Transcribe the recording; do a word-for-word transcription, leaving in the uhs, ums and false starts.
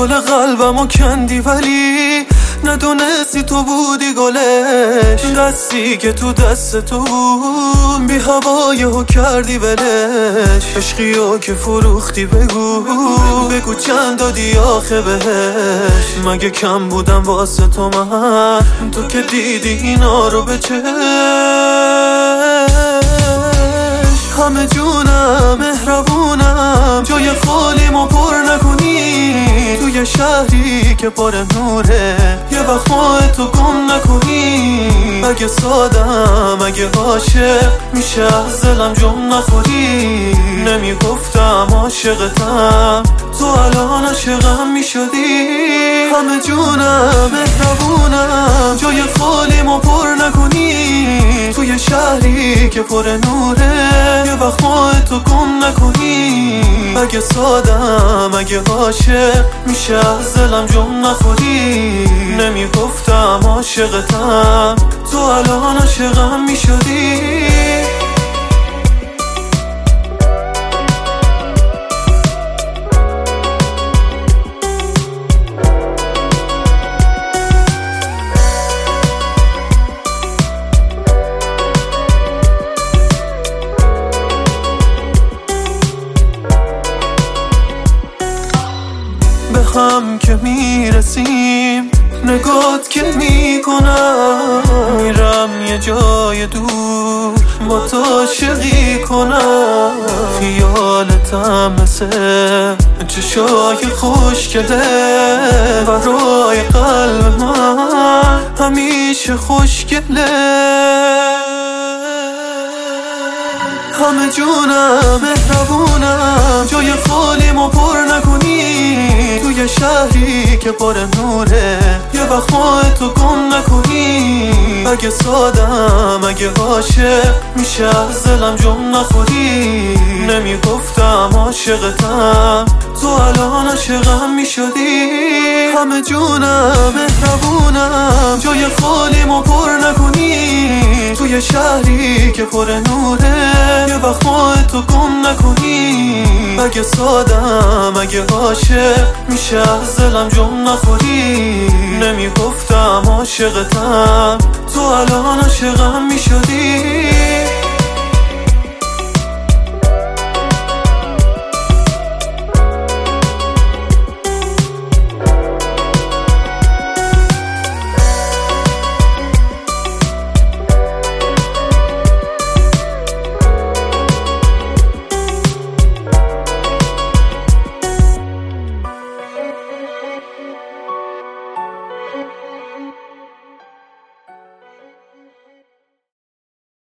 گل قلبمو کندی ولی ندونستی تو بودی گلش. دستی که تو دست تو بود بی هوایهو کردی ولش. عشقیو که فروختی بگو بگو چند دادی آخه بهش. مگه کم بودم واسه تو من؟ تو که دیدی اینا رو به چشم. همه جونم مهربونم جای خالیمو پر نکنی. توی شهری که پر نوره یه وقت ماه تو گم نکنی. اگه سادم اگه عاشق میشه از دلم جم نخوری. نمیگفتم عاشقتم تو الان عاشقم میشدی. همه جونم مهربونم جای خالیمو پر نکنی. توی شهری که پر نوره یه وقت ماه تو گم نکنی. اگه سادم اگه عاشق میشه از دلم جم نخوری. نمیگفتم عاشقتم تو الان عاشقم میشدی. به هم که میرسیم نگات که میکنم. میرم یه جای دور با تو عاشقی کنم. خیالتم مثل چشای خوشگله برای قلب من همیشه خوشگله. همه جونم مهربونم جای خالیمو پر نکنی. توی شهری که پر نوره یه وقت ماه تو گم نکنی. اگه سادم اگه عاشق میشه از دلم جم نخوری. نمیگفتم عاشقتم تو الان عاشقم میشدی. همه جونم مهربونم جای خالیمو پر نکنی. توی شهری که پر نوره یه وقت ماه تو گم نکنی. اگه سادم اگه عاشق میشه از دلم جم نخوری. نمیگفتم عاشقتم تو الان عاشقم میشدی.